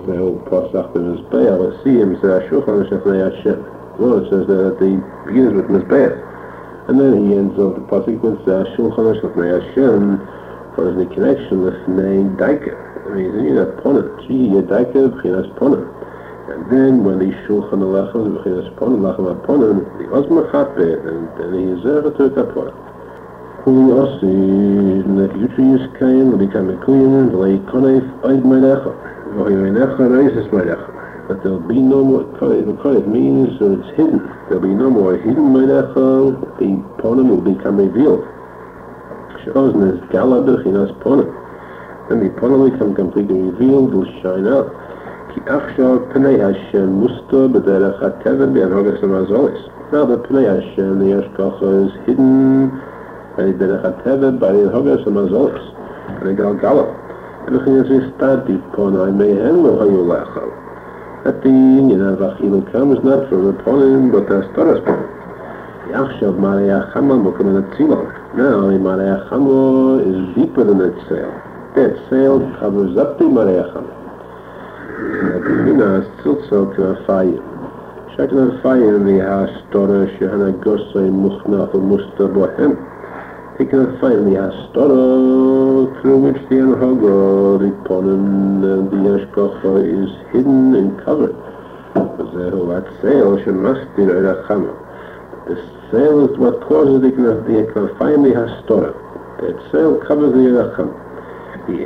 the whole Pasach the Mizbeach, let's see him say Shulchan Shechnei Hashem. Well, it says that he begins with Mizbeach. And then he ends off the Pasuk with Shulchan Shechnei Hashem. What is the connection with Nei Daika? I mean, he's in a Ponim. Gee, Daika, B'chinas Ponim. And then when the Shulchan Alechem, B'chinas Ponim, Lachem HaPonim, the Ozma Chatbet, and then he is there to the Ponim. Kuli Osi, the future is Kain, will become a Kuyin, V'lei Konef, Oid Meilecha. V'hoi Meilecha, Reises Meilecha. But there'll be no more, Konef means that it's hidden. There'll be no more hidden Meilecha, the Ponim will become revealed. Sh'ozn is Gala B'chinas Ponim. Then the Ponim will become completely revealed, will shine out. Ki Achshav Pnei Hashem Musta B'derech HaTevet B'Anhogas HaMazolis. Now the Pnei Hashem, the Hashgacha, is hidden by the Derech HaTevet, by the Anhogas HaMazolis, and the Galgala. And the thing is, we start the Ponai Mehen L'Hayu Lechal. That the union of Achilu comes not from the Ponim, but the Astoras Ponim. The Achshav Marei Achama Mokum and Atzilon. Now the Marei Achama is deeper than that sail. That sail covers up the Marei Achama. The Bina is Tziltzo Knafayim. Sheknafayim the Hastora Shehana Gosei Muchnaf Musta Bohem. He can find the Hastora through which the Anhoga, the Ponim, and the Hashgacha is hidden and covered. Zehu at sail Shemasti Reirachama. The sail is what causes the Knafayim the Hastora. That sail covers the Reirachama. The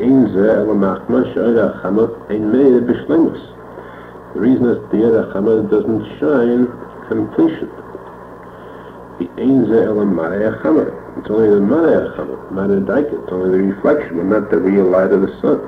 reason is the Yerachama doesn't shine completion. The it's only the Marei Daika, it's only the reflection, but not the real light of the sun.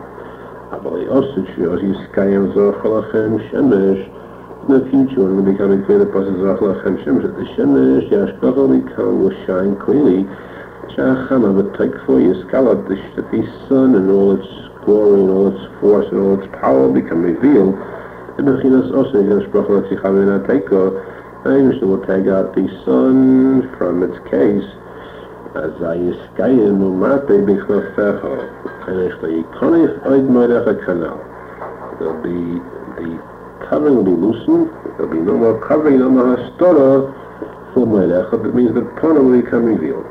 In the future, when we become clear the process of that the Shemesh, Yashkach will shine clearly. Shachama, but take for Yiskala, the sun and all its glory and all its force and all its power become revealed. The Bechinas also against Brachot Tzichavina Teiko, and will take out the sun from its case. As I Yiskayim Umate Bichnafecha, and if the Yikonif Oid Meilecha Canal, there'll be the covering will be loosened, there'll be no more covering, no more Hastora for Meilecha, that means the Ponim will become revealed.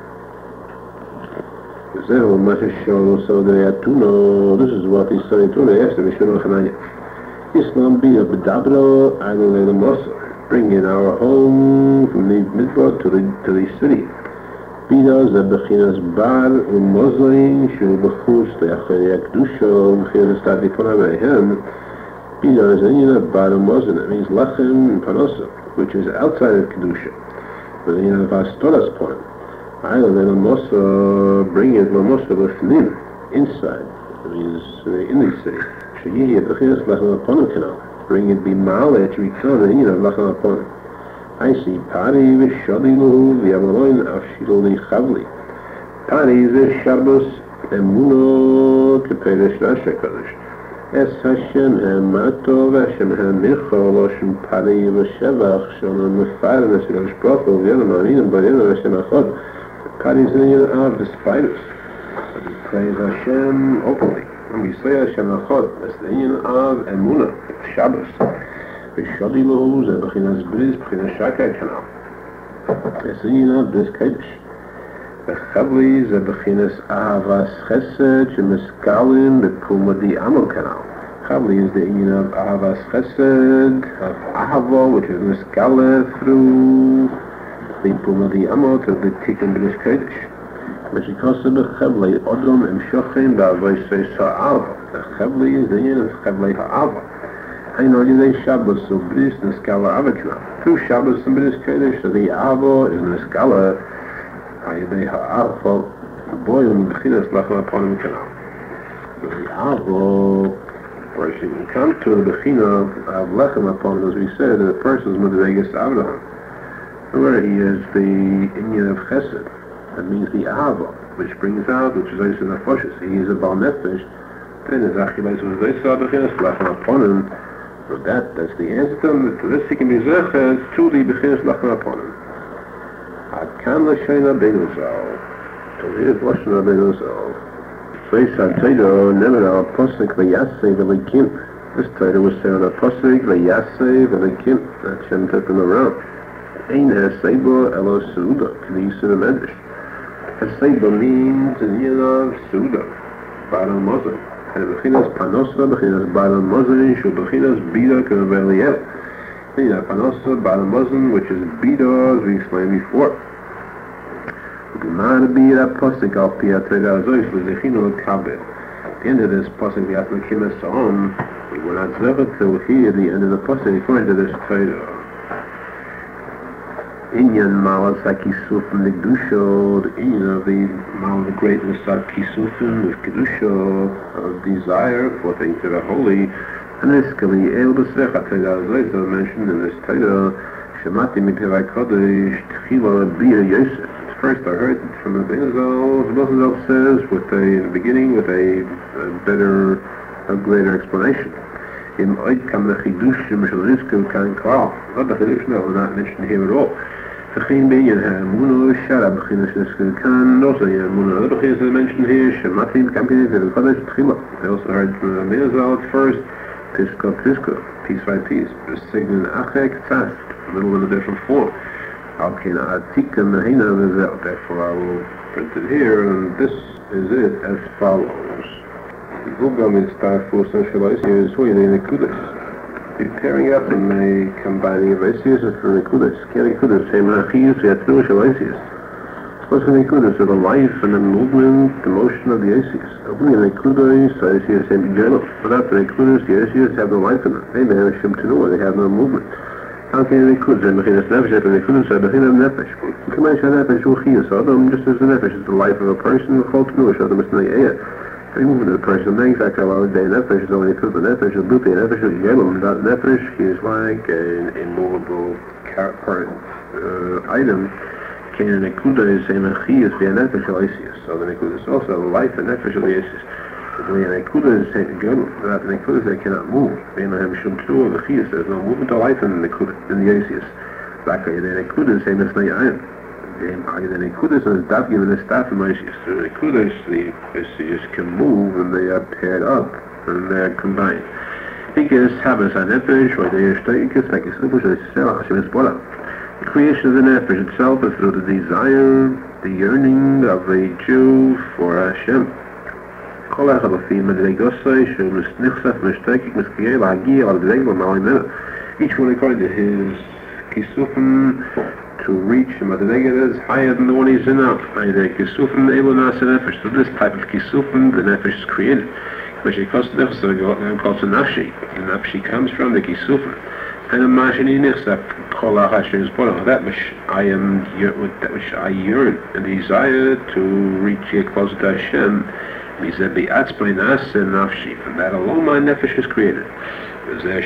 So this is what he said to the Esther Mishmah Chananya. Islam be a bedabro adonai mosa. Bring in our home from the midbar to the city. Bidas bechinas bar umozain shu bechus leachari akdusha bechinas stadi ponavehem. Bidas inina bar umozain. It means lachem and panosa, which is outside of kedusha. But then you have astoras ponam. I don't know, bring it Lamosa Lefnim, inside, that means in the city. Shehi Bechinas Lachem HaPonim Canal. Bring it be Ma'ale to return the Yin of Lachem HaPonim. I see Pari V'Shadi Luhu V'Yavaloin Avshilo Chavli. Pari V'Shabbos Emuno Keperesh Rasha Kodesh. Es Hashem Ha'mato V'Hashem Ha'mircha L'Oshem Pari V'Shevach Shalom Mefarim V'Shalosh Baruch V'Yadam Aminim B'Yadam V'Hashem Achod. Pari's the union of the spiders. But we praise Hashem openly. When we say Hashem Achod, that's the union of Emunah, Shabbos. V'Shadi Lahu Ze'Bechinas Bris, Bechinas Shakai Canal. That's the union of Bris Kodesh. V'Chavli Ze'Bechinas Ahavas Chesed Shemeskalim B'Pumadi Amo Canal. Chavli is the union of Ahavas Chesed, of Ahavo, which is Meskale through the Pumadi Amot of the Tikkun B'Nish Kodesh. Meshikosa b'Chavli Odom Emshochim Ba'avay Seisa Ava. The Chavli is the union of Chavli Ha'ava. I know Yidei Shabbos of B'Nis Neskala Avachna. Through Shabbos and B'Nish Kodesh, the Avo is Neskala Yidei Ha'ava. Boy, and B'chinas Lachem HaPonim Canal. The Avo, where she can come to the B'china of Lachem HaPonim, as we said, the first is Medvegas Avraham. Where he is the Inyan of Chesed, that means the Ahava, which brings out, which is also the Foshes. He is a Baal Nefesh, then his Achilles was this Bechinas Lachem HaPonim. For that's the answer to this he can be Zechet to the Bechinas Lachem HaPonim. Adkan L'Shein Rabbeinu Zal, to his Lashon Rabbeinu Zal. Sveis HaTeido Nemer Al Posek V'Yasei V'Likim. This title was said on a pasuk, Vayasev and Kim, that Shem took them around. Ein Haseba Elo Seuda, K'nisa Medrash. Haseba means in Yelav Seuda, Baal Mazon. And Bechinas Panosa, Bechinas Baal Mazon, Shu Bechinas Bida K'Veliel. Panosa, Baal Mazon, which is Bida, as we explained before. Gemara Bida pasuk al Pi HaTorah Azois, L'Zechino Kabel. At the end of this pasuk, we have to kill us on. We will not never till here the end of the pasuk according to this title. Inyan Malas HaKisufim L'Kedusha, the Inyan of the Mal, the greatness of Kisufim with Kedusha, of desire for things that are holy. And this can be able to say, as mentioned in this title, Shemati Mipirai Kodesh, Tchila Bia Yosef. First I heard from the Benazal says, in the beginning, with a greater explanation. In Oid Kam the Chidushim Shalisku Kan Klal. Not the Chidushim, no, not mentioned here at all. V'chein Binyan HaMuno Shara B'chinas Shalisku Kan, also Yamuno. Other B'chinas are mentioned here, Shemati Mipirai Kodesh, Tchila. I also heard from the Benazal at first, Pisco, piece by piece. The sign Achek Tzast, a little in a different form. Therefore I will print it here, and this is it as follows. Preparing up and the combining of Asius and for Nekudas. Nekudas, same Achiyus, Yatnu Shalasius. What's the Nekudas? The life and the movement, the motion of the Asius. Only the Nekudas, Asius, same general. Without the Nekudas, the Asius have no life in them. They have Shem Tenua, they have no movement. How can they could say Bechinas Nefesh and they couldn't say Bechinas Nefesh? K'may Shah Nefesh Uchiyas Adam, just as the Nefesh is the life of a person, the Chol Tnuah Shah Adam is the Eya. Every movement of the person, the exact hour day Nefesh is only the Nefesh, the Bupi Nefesh is Yelum. Without Nefesh, he is like an immovable item. Can the Nekuda is same Achiyas via Nefesh Alaisius. So the Nekuda is also the life and Nefesh Alaisius. The Nekuda is saying good. Without the Nekuda, they cannot move. There's no movement of life in the Nekuda, in the Asius. Exactly, the Nekuda is saying it's not Yayin. The Nekuda is not given a staff in Asius. The Nekuda is the Asius can move and they are paired up and they are combined. Because Habas HaNefesh, or they are Shtoikas, like a simple Hashem is Bola. The creation of the Nefesh itself is through the desire, the yearning of a Jew for Hashem. Each one according to his kisufim to reach the madrega is higher than the one he's in now. So this type of kisufim, the nefesh is created. Which it costs called the nafshi. The nafshi comes from the kisufim. And the mashini nifsa kol Hashem is born. That which I yearn and desire to reach it closer to Hashem. And that alone my nefesh is created. Of the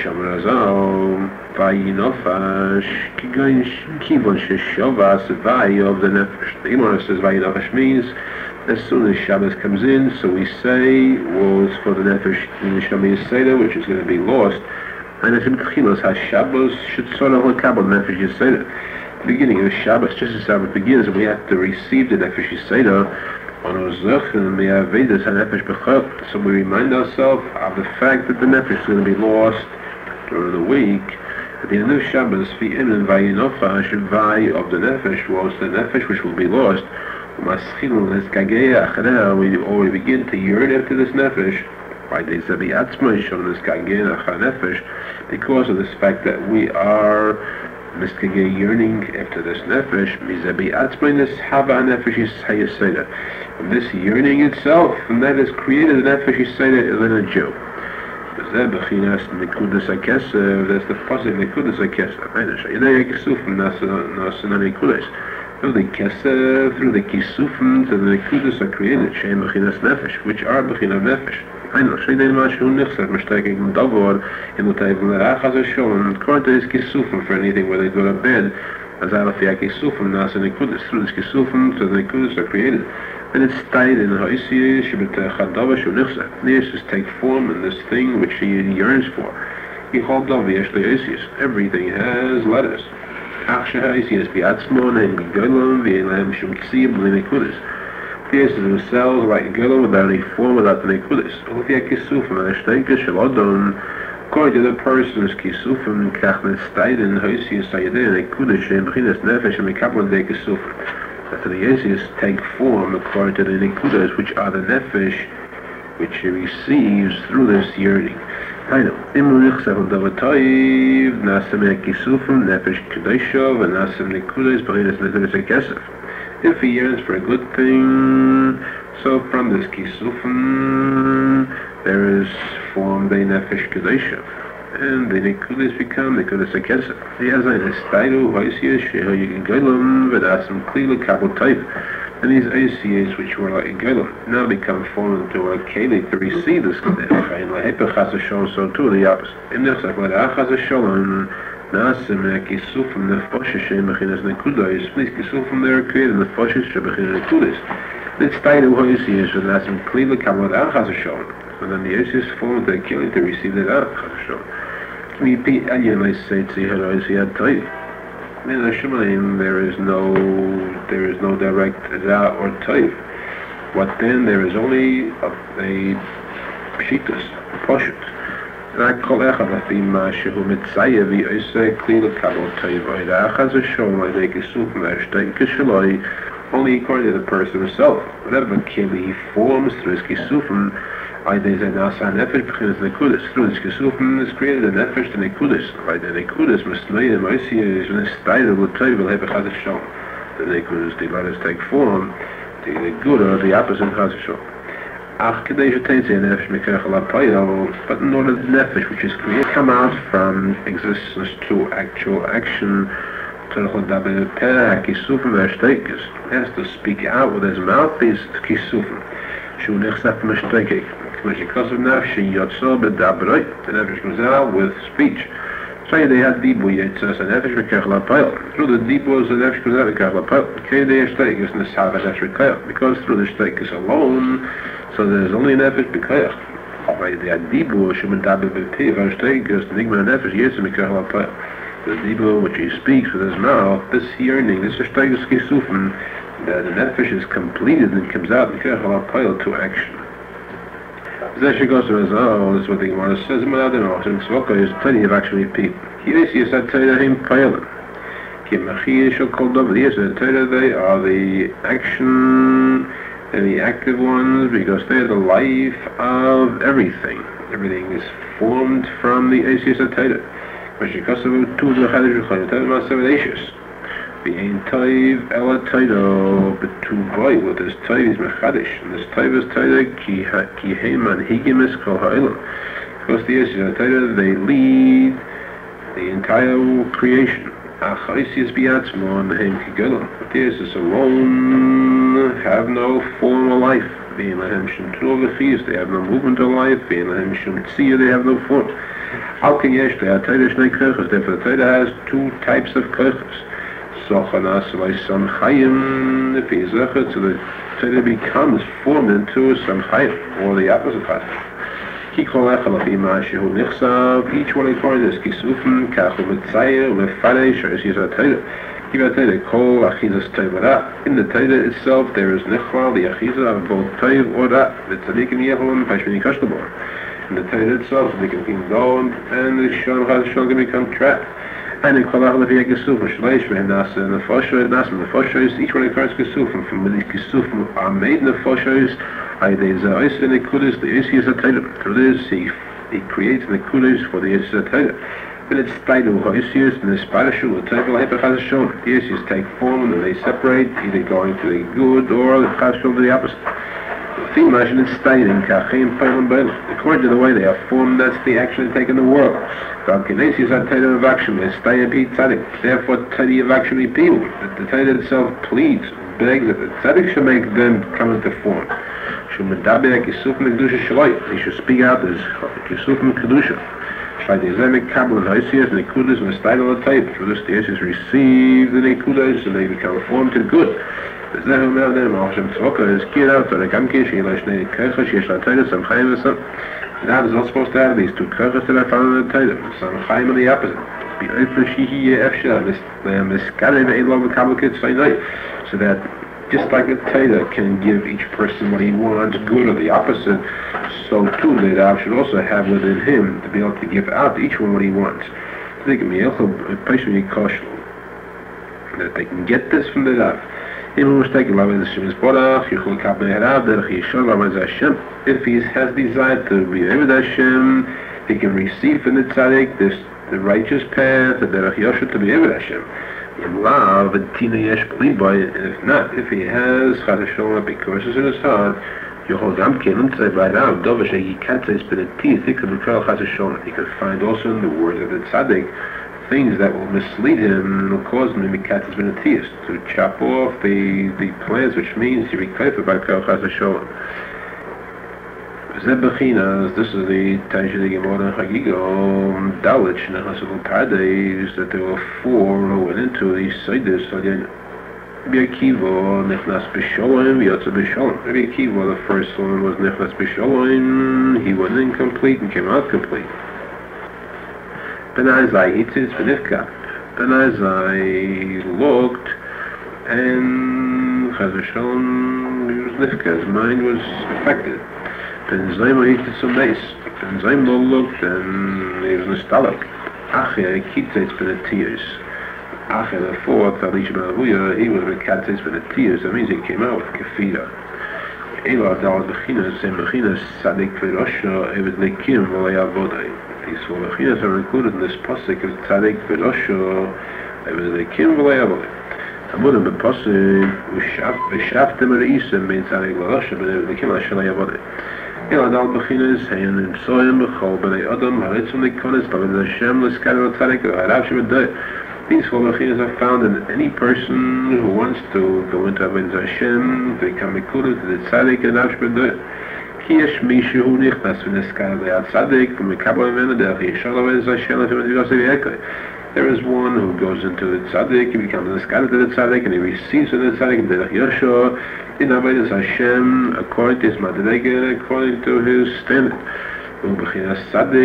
nefesh. The Gemara says Vayinofash means as soon as Shabbos comes in, so we say was for the nefesh in the Shemiyah Seder, which is going to be lost. And as in Tchilas HaShabbos should sort of look up on nefesh Yiseda. The beginning of Shabbos, just as Shabbos begins, we have to receive the nefesh Yiseda. So we remind ourselves of the fact that the nefesh is going to be lost during the week. At the end of Shabbos, the of the nefesh was the nefesh which will be lost. We begin to yearn after this nefesh. Because of this fact that we are yearning after this nefesh, and this yearning itself, and that has created the nefesh in a Jew. That's the pasuk nekudas hakesef. Through the kesef, through the kisufim, the nekudas are created, shem bechinas nefesh, which are bechinas nefesh. According to his kisufim, for anything where they go to bed, as alafia kisufim, nasa nekudas, through this kisufim, so the nekudas are created. And it's tied in Ha'isiyah, Shibetech HaDava Shunichsa. This is take form in this thing which he yearns for. Everything has letters. This is themselves like Gelam without any form, without the Nekudas. according to the person's kisufim, kachnet steiden, hoisius sayadeh, nekudish, and b'chinas nefesh, and mekablan de kisufim. That the Yesus take form according to the nekudas, which are the nefesh, which he receives through this yearning. I know. Imurichsav Davataiv, Nasam Kisufim, Nefesh Kedeshov, and Nasam Nekudas, Barinas Nekudas Kesef. If he yearns for a good thing, so from this Kisufim, there is formed a Nefesh Kedeshov. And the Nekudas become Nekudas Kesef. He has a Nestaidu, Hoisias, Sheho Yigalam, Vedasam Klila Kabotaiv. And these ACAs, which were like Gelam, now become formed into a Keli to receive this Kedef. And Lahepech HaShon, so too the opposite. In this, like Lahepech HaShon, Nasim Kisufim Nefoshes Shemechinas Nekudais. These Kisufim, they are created in the Foshes Shemechinas Nekudais. This Taidu Hoisias, with Nasim Klila Kabot HaShon. So then the ACAs formed into a Keli to receive the HaShon. Mipi Alien, I say, Tziharois Yad Taiv. In the Shemaim, there is no direct Za or Taif. What then? There is only a Pshitus, a Poshut. That Kol Echad Afi Mashehu Mitzayah V'Yoseh Klila Kabot Taif Oida Achaz Hashom Oida Kisuf Meshtei Kishaloi, only according to the person himself. Whatever Kili he forms through his Kisufim, Through this Kisufim is created a Nefesh to Nekudas. By the Nekudas, Mesnayim, Oisiya, is when it's tied of L'Tayv, L'Hepech HaShon. The Nekudas, the letters take form, the good or the opposite HaShon. Ach, Kedei Shetei Nefesh Mekech L'Apayel, but in order the Nefesh, which is created, come out from existence to actual action, he has to speak out with his mouth, these Kisufim. Shu Nechsaf Meshtei. Because of Nefesh, Yotzor B'Dabroi, the Nefesh comes out with speech. So they had Dibu Yetzas and Nefesh Mekech L'Apayel. Through the Dibus, the Nefesh comes out Mekech L'Apayel. Kedei Shteikus Nesava Nefesh Mekech. Because through the Shteikus alone, so there's only Nefesh Mekech. By the Dibu, Shu B'Dabroi B'Piv, and Shteikus, the Nigma Nefesh Yetzas Mekech L'Apayel. The Dibu, which he speaks with his mouth, this yearning, this is Shteikus Kisufim, that the Nefesh is completed and comes out Mekech L'Apayel to action. This goes to this is what the Gemara says. There's plenty of actually people. Here is a Torah him Pailim. They are the action and the active ones because they are the life of everything. Everything is formed from the ACS Torah. The Ein Taiv Ela Taido Betuvai, with this Taiv is Mechadish, and this Taiv is Taido Ki Heiman Higimis Kol Ha'ilam. Because the Yeshua Taido, they lead the entire creation. Achaisius Biatzmo and Heim Kigelam. But the Yeshua alone have no form of life. Being Lahem Shum Tulogafis, they have no movement of life. Being Lahem Shum Tziyah, they have no form. How can Yesh, they are Taido Shnei Kerchas, therefore the Taido has two types of Kerchas. Sochanas some chayim, if he's lechet, so the Torah becomes formed into some chayim, or the opposite chayim. Ki kol echal afi ma'ashehu nichsav, each one according to his kisufim, kachu mitzayer, lefarei, sharish yizah Torah. Kiva Torah, kol achizas Torah. In the Torah itself, there is nichval, the achizah of both Torah or Ra, the tzadikim yeholim, pashmini kashtabor. In the Torah itself, they can go and the Shon HaShon can become trapped. And in Kolach Levi Gesufim, Shleish Ve'en Nasa, and the Foshois, each one occurs Gesufim. From the Gesufim are made in the Foshois, Aydei Za'is and Nekudis, the Yeshis HaTorah. Through this, he creates Nekudis for the Yeshis HaTorah. Then it's Taidu Ha'Yeshis, and the Sparashu, the Taidu L'Hepech HaShon. The Yeshis take form, and they separate, either going to the good or the Chashon to the opposite. According to the way they are formed, that's the action they take in the world. Therefore, Teddy of actually people, that the Torah itself pleads, begs that the tzaddik should make them come into form. He should speak out as Kisufim Kedusha. Through this, the Yeshus receive the Nekudas and they become formed to good. That is not supposed to have these two kerchas that I found in the Torah. Some chayim and the opposite. So that Just like the Torah can give each person what he wants, good or the opposite, so too the Rav should also have within him to be able to give out to each one what he wants. That they can get this from the Rav. If he has desire to be Eved Hashem, he can receive from the Tzaddik the righteous path, the Derech Yosher to be Eved Hashem. In love, and if not, if he has Chas Shalom curses in his heart, he can find also in the words of the Tzaddik things that will mislead him, will cause him to be katzes ben atiyus, to chop off the plants, which means to be kaifa by Chas Shalom. This is the Taisha de Gemara Chagigo Dalit Shnechasukul Pardes, that there were 4 who went into the Seidus again. Rabbi Akiva Nechnas B'Sholem, Yotze B'Sholem. Rabbi Akiva, the first one, was Nechnas B'Sholem. He went in complete and came out complete. Ben Azai Hitzitz B'Nifkap. Ben Azai looked, and Chas Shalom, he was Nifka, his mind was affected. Ben Zaymo Hitzitz B'Neis. Ben Zaymo looked, and he was nostalgic. Achia Kitzitz B'Netiyus. After the 4th, Alish Ben Avuya, he was with Katzis Ben Atiyus, that means he came out with Kefira. Ela Adal Bechinas, and Bechinas Sadik V'Rosha, Eved Lekim V'Lei Avodai. These 4 Bechinas are included in this Pasuk of Sadik V'Rosha, Eved Lekim V'Lei Avodai. Amudim Ben Pasuk, V'Shaftem Re'isem Ben Sadik V'Rosha, Ben Eved Lekim V'Lei Avodai. Ela Adal Bechinas, Hayan and Soyam B'Chol B'nei Adam, Haritzum Likonis, Laved Hashem, L'Skadar Tzadik, V'Harav Shebedai. These 4 Bechinas are found in any person who wants to go into Avodas Hashem, to become Mekudah to the Tzaddik and Rav Shebedai. Ki yesh mishu hu nichnas v'neskar le'ad Tzaddik v'mekabel imenu derech yishar Avodas Hashem l'fim adivasei v'yekei. There is one who goes into the Tzaddik, he becomes Neskar to the Tzaddik, and he receives from the Tzaddik derech Yosher in Avodas Hashem according to his madrega, according to his standard. This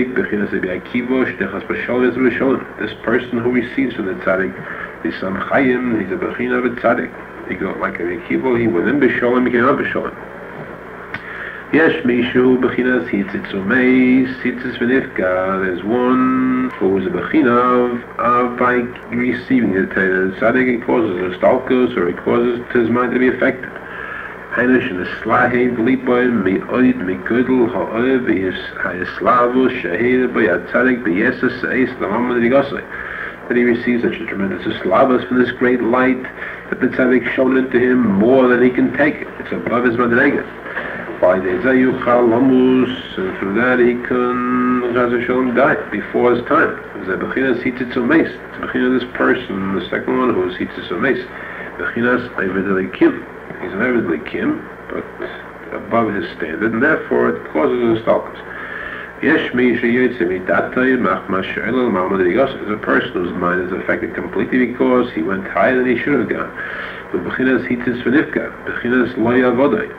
person who receives from the Tzaddik, the Sam Chayim, he's a Bechina of a Tzaddik. He goes like a Akiva, he went in B'Sholem, he came out B'Sholem. Yesh Mishu Bechinas Hitzitz Umeis, Hitzitz V'Nifka. There's one who is a Bechina of by receiving the Tzaddik, it causes a stalkos, or it causes his mind to be affected. Heinish in the Slahe Bliboim Me'oid Me'gudel Ha'oev Ha'eslavu Shahid B'Yad Tzaddik B'Yesus Eis L'Mamad Rigosai. That he receives such a tremendous eslavus from this great light that the Tzaddik shown into him more than he can take it. It's above his madrega. By the Zayuchal Lamus, and through that he can Chas Shalom die before his time. The Bechinas Hitzitz Umeis. It's the Bechinas of this person, the second one who is Hitzitz Umeis. Bechinas Eved Elikim. He's an Eved Elikim, but above his standard, and therefore it causes a stalkers. Yesh mi sheyotze midatay machma she'elul ma'amad rigos. Is a person whose mind is affected completely because he went higher than he should have gone. With Bechinas Hitzitz V'Nifka, Bechinas Lo Yavodai.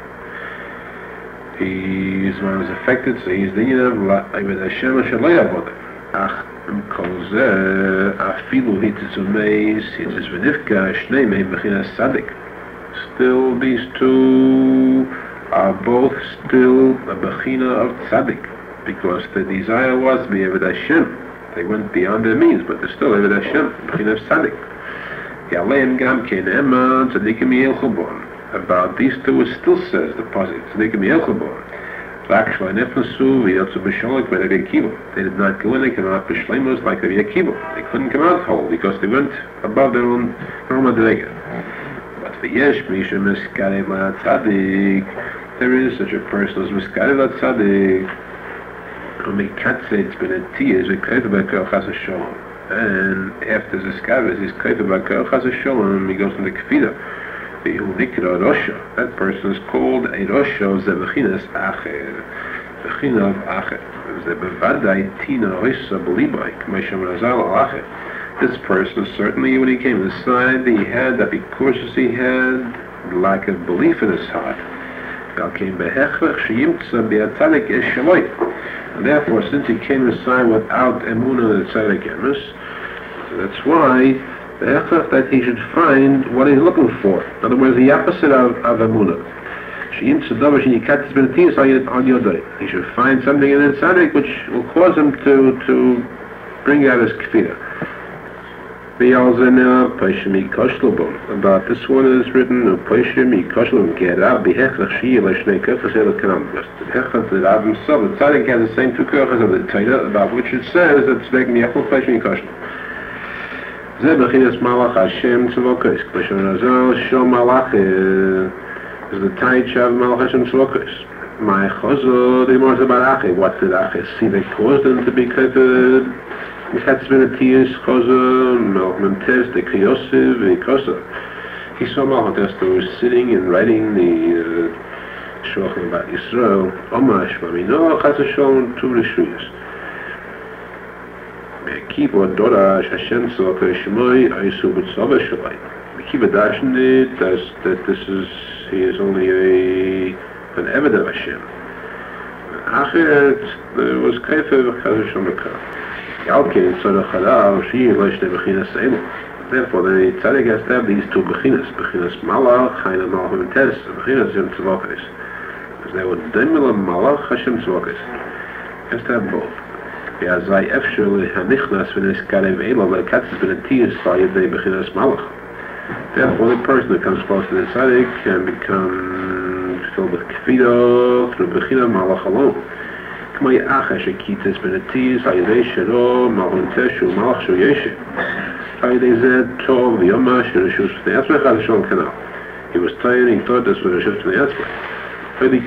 His mind is affected, so he's the Yin of Eved Hashem Asher Lo Yavodai. Ach, kol zeh, afilu Hitzitz Umeis, Hitzitz V'Nifka, Shnei Mehem Bechinas Sadik. Still, these two are both still a Bechina of Tzaddik, because the desire was to be Eved Hashem. They went beyond their means, but they're still Eved Hashem, Bechina of Tzaddik. Yaleim Gam Kein Ema Tzaddikim Yelchu Bon. About these two, it still says the positive Tzaddikim Yelchu Bon. They did not go in, they came out B'Shleimus like Rabbi Akiva. They couldn't come out whole because they went above their own madrega. But for Yesh Misha Miskarev Tzaddik, there is such a person as Miskarev Tzaddik who make katzets ben atiyas with Kaifa B'Kel Chas Shalom. And after Ziskavis, he's Kaifa B'Kel Chas Shalom, he goes into Kefida. That person is called a Rosha of Zebechinas Acher. Bechina of Acher. Zebevadai Tina Oisa B'Libai, K'mesham Razal Acher. This person, certainly when he came inside, he had that because he had lack of belief in his heart. And therefore, since he came inside without emunah and tzaddik emes, that's why The hechach that he should find what he's looking for. In other words, the opposite of emunah. He should find something in the tzaddik which will cause him to bring out his kfira. About this one is written, the tzaddik has the same two kochas of the Torah, about which it says that tzedek miyachol peshmi koshlo. Ze bechinas malach Hashem tzvokos. K'lashon Razal shom malach is the taich of malach Hashem tzvokos. My chozo the mors about ache. What did ache see that caused them to be kaited? Michatzvenatius chozo melchmentes de kriyosiv v'kosa. He saw malach Esther was sitting and writing the shochem about Yisrael. Omash mamino chatzashon tu rishuyas. Kiva Dora Hashem Tzvokos Shemoi Aisu B'Tzava Shalai. Kiva Dashnit that he is only an Eved of Hashem. Acheret was Kaifa V'Chaz Shomaka. Yalkin Tzorah Chalav Shir Leshne B'Chinas Eilu. Therefore, the tzaddik has to have these two B'Chinas Malach, Chayna Malach V'Tes, B'Chinas Hashem Tzvokos. Because they were Demila Malach Hashem Tzvokos. Has to have both. Therefore, the person that comes close to the tzaddik can become filled with kfira through bechina malach alone. He was tired, he thought this was a shift to the Yatzvah. Or else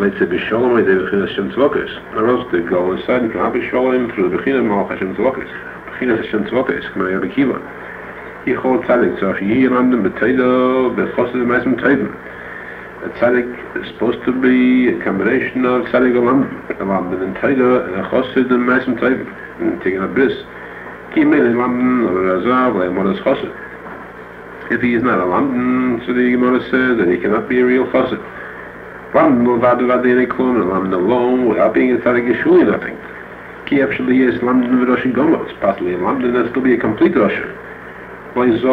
the goal inside can be shalom through the Bechina Malach Hashem Tzvokos. Bechina Hashem Tzvokos, K'may Rabbi Kiva. Yichol Tzadik Tzach Yiramdim B'Teido B'Chosid Ma'asim Teidim. A Tzadik is supposed to be a combination of Tzadik Alamdim and Teido and a Chosid and Ma'asim Teidim. And taking a bris. Ki Meil Alamdim or Razav Le'amodas Chosid. If he is not Alamdim, so the Gemara says that he cannot be a real Chosid. Lamdan alone without being a tzaddik is surely nothing. Ki actually is Lamdan v'Rosh Gomos. Possibly in Lamdan that still be a complete Rosh. If he's a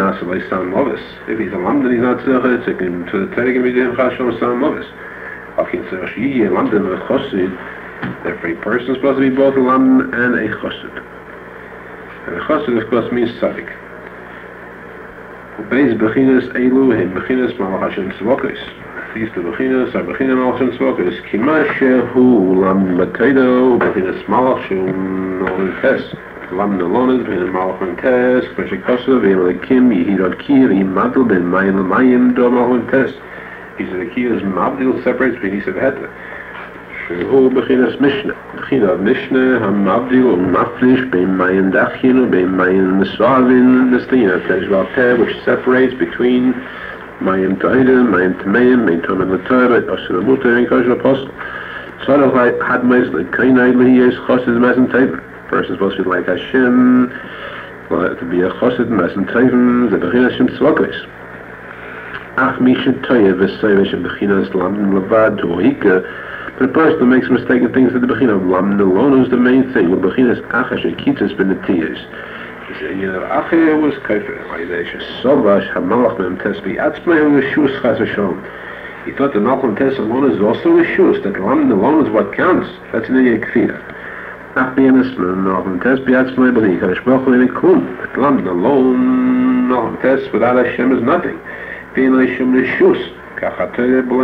Lamdan, he's not tzaddik. To the tzaddik can be doing Chashon Sam Lovis. Lamdan v'Chosid. Therefore, a person is supposed to be both a Lamdan and a Chosid. And a Chosid, of course, means tzaddik. Beis bechinas elu hem bechinas malach Hashem tzvokos. These two bechinas are bechinas malach Hashem tzvokos. Kima shehu lam b'teido bechinas malach shum nolentes. Lam nolones bechinas malach nolentes. K'meshikosav v'yem lekim yihirod kir yimadl ben mayim l'mayim do malach nolentes. He said the kir is mabdil separates between Yisrael and Heter. Shehu bechinas Mishnah. Bechina of Mishnah hamabdil umaflish bein mayim dachin bein mayim nesvavin nestina teshval which separates between mayim ta'idin, mayim tameim, mayim tomen l'torah, osir l'muter, and kosher apostle. Tzorach hadmeis l'kainai l'hiyes chosid mesin tevim. Person is supposed to be like Hashem, to be a chosid mesin tevim, the bechina Hashem tzvokos. Ach mishet toyev v'soyev bechinas lamdim levad tu'ohika. But a person that makes a mistake and thinks that the Bechina of Lamdan alone is the main thing. The Bechina is Achash and Kitzis Benetiyas. He said, Acheh was Kaifer. Sovash HaMalach Mem Tesbi Atzmei Rishus Chas Hashem. He thought the Malach Mem Tes alone is also Rishus, that Lamdan alone is what counts. That's in the Kfira. Ach B'yanis Malach Mem Tesbi Atzmei B'ni Kadosh Baruch Hu Ein Klum. That Lamdan alone, Malach Mem Tes without Hashem is nothing. Bein Hashem Rishus. So to the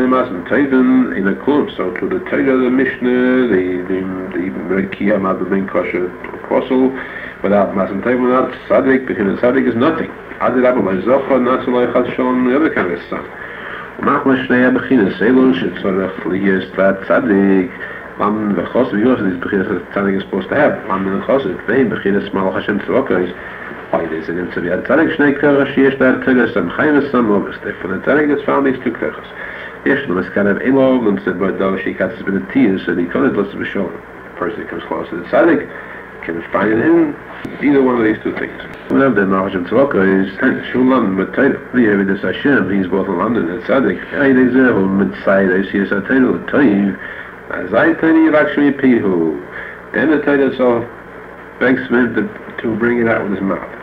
Torah, the Mishnah, the Merkiya Mabed Ben Kosher Apostle, without Masan Tevin, without Tzaddik, because Tzaddik is nothing. Adil Abba Zocha, Natzalai Chad Shalom, the other kind of stuff. Machma Shnei Bechinas Elon Shetzorach Liyes Tzad Tzaddik, Lam V'Chosid, because these Bechinas that Tzaddik is supposed to have, Lam V'Chosid, Vein Bechinas Malach Hashem Tzvokos. Why there's an answer? The Tzaddik Shnei Kerach Sheyesh Dar Torah Sam Chaim Sam Lovis. Therefore, the Tzaddik has found these two Kerachs. Yesh the Maskanav Elov and said by Dal Shikatz Benetiyas, so he called it Lutz B'Sholem. The person that comes close to the Tzaddik can find in him either one of these two things. Whenever the Malach Hashem Tzvokos is Shulam B'Torah, the Evidus Hashem, he's both a Lamdan and Tzaddik. Ay Dezev Mitzay Deis Ataynu Toiv Azay Tani Rakshmi Pihu. Then the Torah itself begs him to bring it out with his mouth.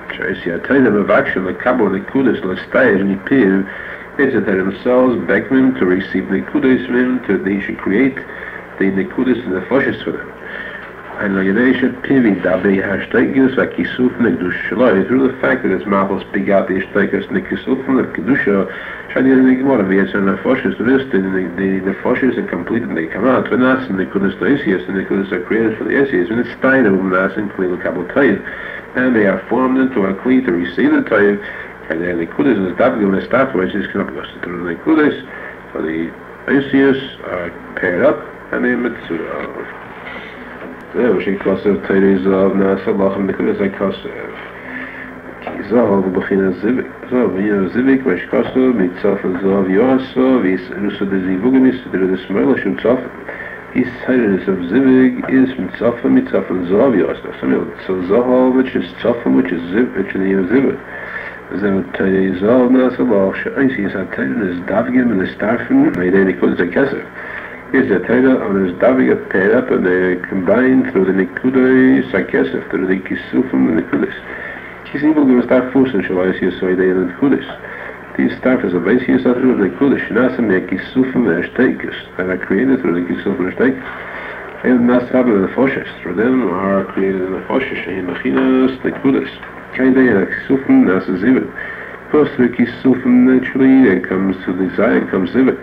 Tracy, I tell them of action, the Kabbalah, the Kudus, the stage, and the Piv, is that they themselves beg them to receive the Kudus from him, to they should create the Kudus and the Foshes for them. And the Yadesha Pivi, Dabi, Hashtaikis, Akisuf, Nekdush, Shalai, through the fact that his mouth speak out the Shtaikas, Nekisuf, and the Kedusha, Shadi, and the Gemara, the Yetzer, and the Foshes, the Foshes are complete, and they come out, but Nas, and the Kudus, the Esias, and the Kudus are created for the Esias, and it's Stein of Nas, and Kli, the Kabul Tayiv, and they are formed into a Kli to receive the Tayiv, and then the Kudus is Dabi, and the staff, which is Knopgos, through the Kudus, so the Esias are paired up, and the Mitzvah. זהו שכוסף תירי זהב נעשה לכם נקודס הכוסף כי זהב בחינה זיוויק זהב בחינה זיוויק ושכוסף מצופן זהב יועסו ויסרוסו דזיווגים יסתדרו דסמאלה שום צופן His of zivig is מצופן זהב יועסו so זהב which is צופן which is ziv which is the zivig זהו תירי זהב נעשה לך שאיסיס התירי is דווגים ונסתרפן לידי נקודס הכסף Is the Torah and his Davi get paired up and they combine through the Nikudai Sakesef, through the Kisufim and the Nikudis. Kisibul gives start force and Shalais Yisrael and Nikudis. These staff is a base Yisrael through the Nikudis, Shinasam the Kisufim and Ashtekis that are created through the Kisufim and Ashtekis. And Nasrab and the Foshes, through them are created in the Foshes, Shahim Machinas, Nikudis. Kaidei and Kisufim, Nasa Zivit. First through Kisufim naturally, then comes to the Zayah, comes Zivit.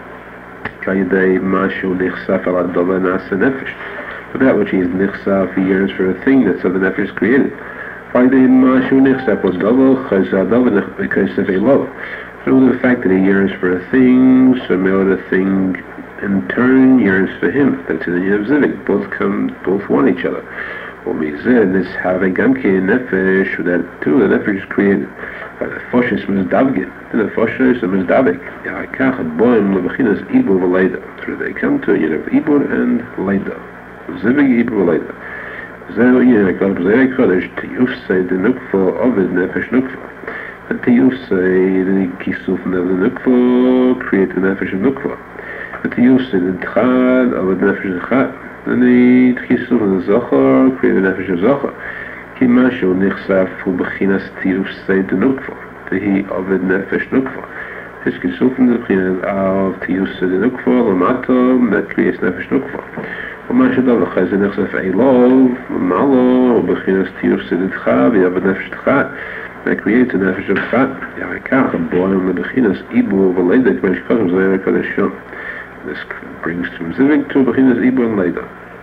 Kaidei Mashu Nichsaf al Adova Nasa Nefesh. For that which is Nichsaf, he yearns for a thing that's of the Nefesh created. Kaidei Mashu Nichsaf al Adova, Chazadova Nechsaf Elov. Through the fact that he yearns for a thing, so the thing in turn yearns for him. That's in the Yin of Zivik. Both want each other. Umizeh, this having Gamke Nefesh, that too, the Nefesh is created. The Foshes was Davgin, and the Foshes was Davik. Yakach and Boim, Lebechinas, Ibur, Valeda. So they come to a Yin of Ibur and Leda. Zivig, Ibur, Valeda. Zero Yin, I call it Zayah Kodesh, Tiyufse, the Nukfa, Ovid, Nefesh, Nukfa. And Tiyufse, the Kisuf, the Nukfa, create the Nefesh of Nukfa. And Tiyufse, the Tchad, Ovid, Nefesh, Tchad. And the Kisuf, the Zohar, create the Nefesh of Zohar. Kimashu nichsaf hu b'chinas tiyufsei de nukva. Tehi ovid nefesh nukva. His kisufim de b'chinas av tiyufsei de nukva, l'matom, that creates nefesh nukva. Umashu dav l'chai ze nichsaf eilov, malo, b'chinas tiyufsei de tcha, v'yavid nefesh tcha. That creates a nefesh of tcha. Yavekach, aboim, l'b'chinas ibu, v'leida, k'mesh kosem, zayah kodeshon. This brings from Zivik to b'chinas ibu and leida.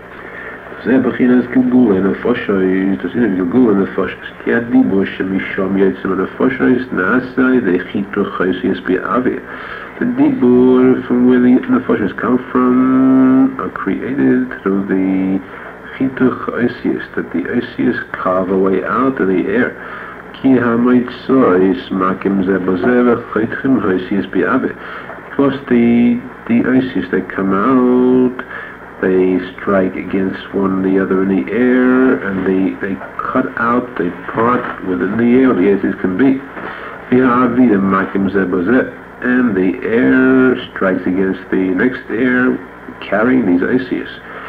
זה בחינת גלגול הנפשות, תשימו גלגול הנפשות, כי הדיבור שמשום יצא מהנפשות נעשה על ידי חיתוך חייסיס באוויר. The dibur from where the nefashos come from are created through the chituch oisius, that the oisius carve a way out of the air. Ki ha-moitzois makim ze bozeh v'chaytchim oisius be'aveh. Because the oisius that come out, they strike against one the other in the air, and they cut out, they part within the air, the oisius can be. V'ha-avida makim ze bozeh. And the air strikes against the next air, carrying these oisius.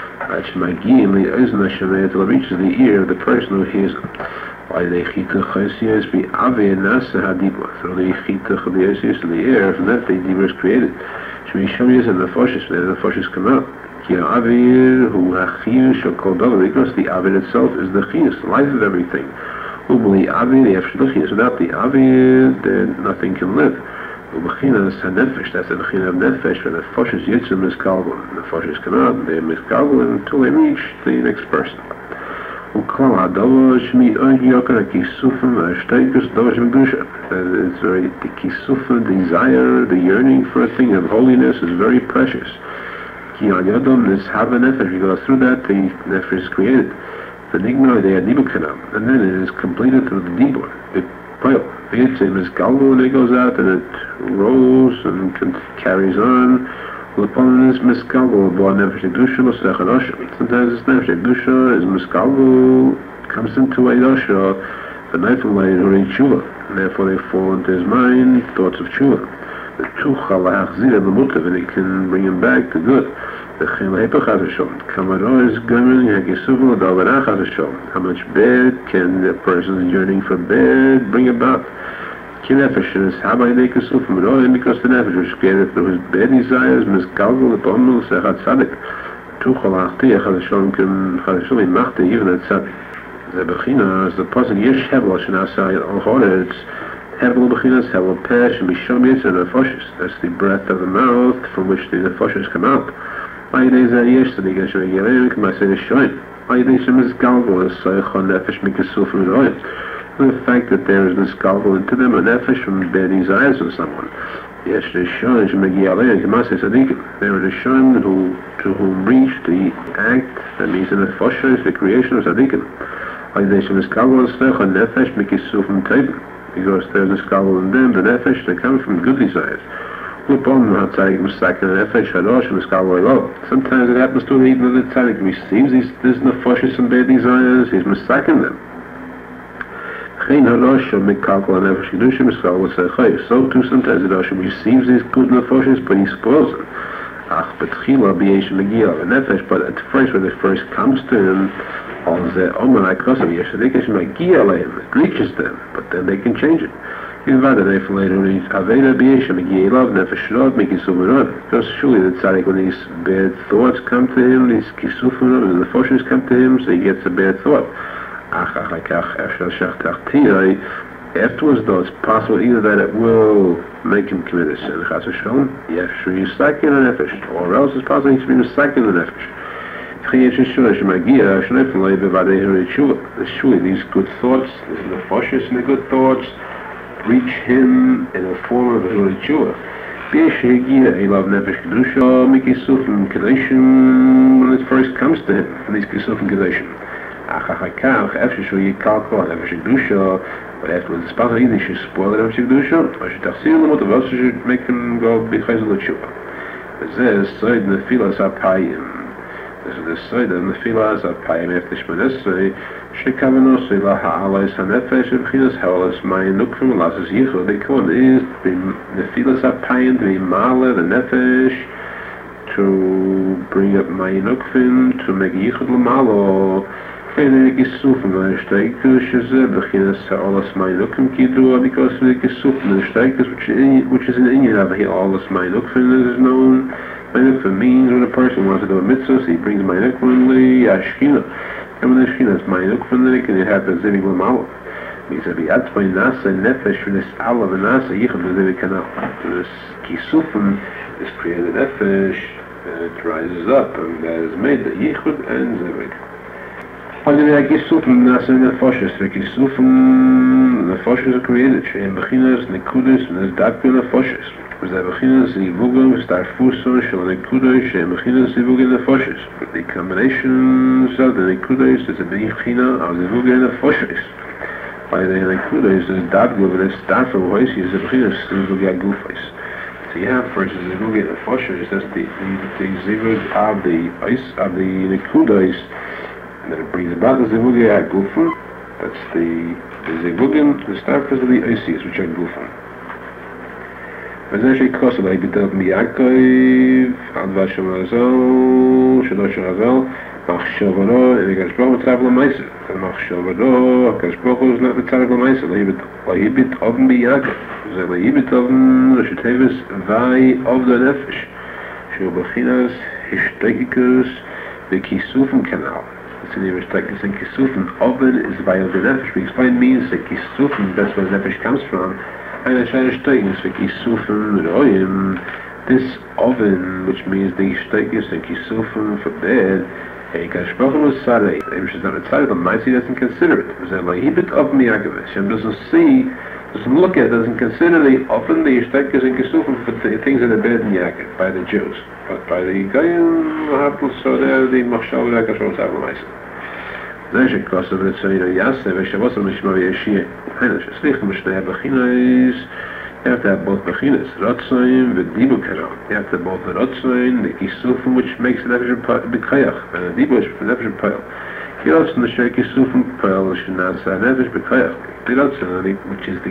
Until it reaches the ear of the person who hears it. Why the chituch oisius be ave nasa hadibur. Through the chituch of the oisius in the air, from that the dibur is created. Shemishomiyas and the foshes, then the foshes come out. Ki avir hu hachiyus shokol davar, because the avir itself is the chiyus, the life of everything. Ubli avir the efshluchiyus. Without the avir, then nothing can live. U'b'chinas ha-nefesh, that's the b'china of nefesh, when the foshes yitzim miskalgun. The foshes come out, and they miskalgun until they reach the next person. U'kol ha-davar shmi o'yokar ha-kisufim ha-shteikus davar shmi-gusha. That is very, the kisufim, desire, the yearning for a thing of holiness is very precious. Ki al-yadam, this ha-nefesh, you go through that, the nefesh is created. The nigma, they had-nibukanam, and then it is completed through the dibur. Well, it's in this galvo, and it goes out and it rolls and carries on. Upon this misgalvo, sometimes this nefesh dusha is misgalvo, comes into a dosha, the knife and light or in tshuva, and therefore they fall into his mind thoughts of tshuva. The tucha lahachzir and the mutav, and it can bring him back to good. וכן להיפך חס ושלום. כמה is going hakisufim l'dalvana chas v'sholom. How much bad can a person's yearning for bad bring about? Kinefesh is habai nekisufim roim because the nefesh was created through his bad desires misgalgal l'pomel sechat tzadik. Tuchol achtiach chas v'sholom machti even at tzadik. The bechina is the person yesh hevel shenasai al choretz. Hevel bechinas hevel pesh and mishom yitzir nefoshes. That's the breath of the mouth from which the nefoshes come out. The fact that there is this galgal into them, a nefesh from bad desires of someone. There is a shon to whom reach the act that means the nefesh, the creation of tzaddikim. Because there is this galgal in them, the nefesh, they come from good desires. Sometimes it happens to him even that the tzaddik receives these nefoshes and bad desires, he's mistaken them. So too sometimes the Rosh receives these good nefoshes but he spoils them. But at first when it first comes to him, it reaches them, but then they can change it. Because surely the tzaddik, when these bad thoughts come to him, these kisufim and the nefoshes come to him, so he gets a bad thought. Afterwards, though, it's possible either that it will make him commit a sin, or else it's possible he should be mistaken in the nefesh. Surely these good thoughts, these nefoshes and the good thoughts, reach him in a form of a Yeshua. When it first comes to him, from these Kisufim Kedeshim. But afterwards, it's possible either he should spoil the Nefesh Kedusha, or should make him go B'chayz L'Tshuva. This is the Nefilas HaPayim. This is the side of Nefilas HaPayim after Shmonesrei. Shekavanosei laha'alais hanefesh v'chinas ha'olas mayin nukvim l'asas yichud. The code is the Nefilas HaPayim, the ma'ale, the nefesh, to bring up mayin nukvim, to make yichud l'malo. Fene gisufim l'nishtaikus shezeh v'chinas ha'olas mayin nukvim kidua, because the gisufim l'nishtaikus, which is an inyan of ha'olas mayin nukvim, is known. Mayin nukvim means when a person wants to do a mitzvah, so he brings mayin nukvim l'yashkina. And when the Shekhinah is Mayinuk from the Nik, and it happens Zivig L'Malo. Means that the Atzmai Nasa Nefesh from this Allah V'Nasa Yichud V'Zivig Kanal. This Kisufim is created Nefesh, and it rises up, and that is made the Yichud and Zivig. And then Kisufim Nasa Nefoshes, the Kisufim Nefoshes are created. She'em Bechinas, Nekudis, and there's Dabka Nefoshes. Was the Bechinas Yivugim, Starfuson, Shel Nekudis, She'em Bechinas Yivugim Nefoshes. The combinations of the Nekudis is a Bechina of the Yivugim Nefoshes. By the Nekudis is Dabka, but it's Starfu Hois, is the Bechinas Yivugim Gufais. So you have first the Yivugim Nefoshes, that's the Zivug of the ice, of the Nekudis, and then it brings about the Zivugim Gufan. That's the Zivugim, the Starfus of the Isis, which are Gufan. וזה שיקרוס אולי בדרך מיעקב, עד והשם הזו, שלא שרזל, מחשבנו, הקדוש ברוך הוא מצטרף למעשה. מחשבנו, הקדוש ברוך הוא לא מצטרף למעשה, להיבט אובן מיעקב. זה להיבט אובן, שטבס ואי אובד הנפש, שהוא בחינס השתקיקוס וכיסופן כנל. It's in the Rishtakis and Kisufin. Oven is by the nefesh. We explain means that Kisufin, that's where the nefesh comes from. And the Shtaikis for Kisufin Royim. This oven, which means the Shtaikis and Kisufin for bed, Kadosh Baruch Hu Sarei. The Amish is not outside, but Maisi doesn't consider it. It's like he bit of Miyagav. Hashem doesn't see, doesn't look at, doesn't consider the oven, the Shtaikis and Kisufin for the things that are bed in Yaakov by the Jews. But by the Goyim, so they're the Machshav Kadosh Baruch Hu Sarei. זה שכוסף לצוינו יעשה ושבוסר משמע וישיה היינו שסליח משני הבחינס you have to have both bachines, Rotzoin and Dibu Kanal. You have to have both the Rotzoin, the Kisufim, which makes the Nefesh B'Kayach, and the Dibu is for Nefesh B'Kayach. The Rotzoin, the Shei Kisufim B'Kayach, which is Nasa Nefesh B'Kayach. The Rotzoin, which is the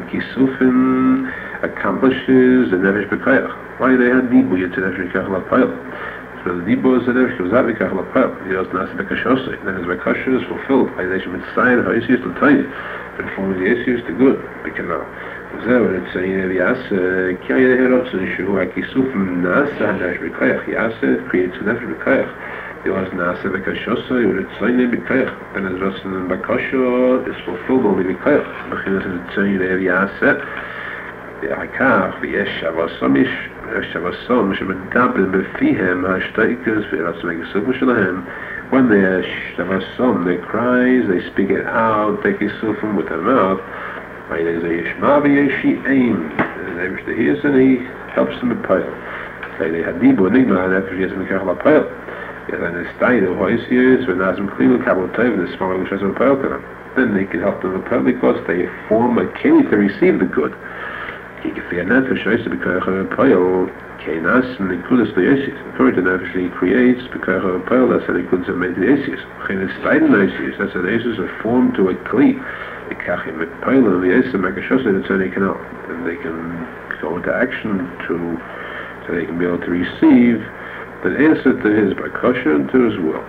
Kisufim, accomplishes the Nefesh B'Kayach. Why they have Dibu yet to Nefesh B'Kayach L'Kayach? for the Dibos and everything was that because of the he does not have Bekashosai. Then his Bekasha is fulfilled by the Mitzayim, how is used to tell you, conforming the issues to good. We can now. Zeh, it's saying Elias, Kaya Herotz, Shu Akisuf, Nasa, Nash Bekayach, Yasa, creates an effort Bekayach. He was Nasa Bekashosai, or it's saying Bekayach. Then his Rasan and Bekasha is fulfilled only Bekayach. Bechinas is saying Elias, Akach, Yesh Shavasomish, Shavasom, Shabadabel Befihem, Hashtaikers, Veratsmekisuf, Shalahem. When they Shavasom, they cries, they speak it out, take Kisufim with their mouth. There's a Yishmavi Yeshi Aim, and he hears and he helps them with Pile. They had Dibu Enigma, and after he has been careful about Pile. Yet then his Taino, who is here, when Nazim Klilu Kabul Tov, the smaller which has a Pile to them. Then they can help them with Pile because they form a keli to receive the good. He can fear Nefesh, to be Kayach Pile, Kenas, and the Kudas the Yesis. According to Nefesh, he creates Kayach Pile, that's how the Kudas have made the Yesis. Kenas Taino Yesis, that's how the Yesis are formed to a Kli. The Kachim with Pile and the Yesa Makashosai, that's how they can help. And they can go into action so they can be able to receive the answer to his Bakasha and to his will.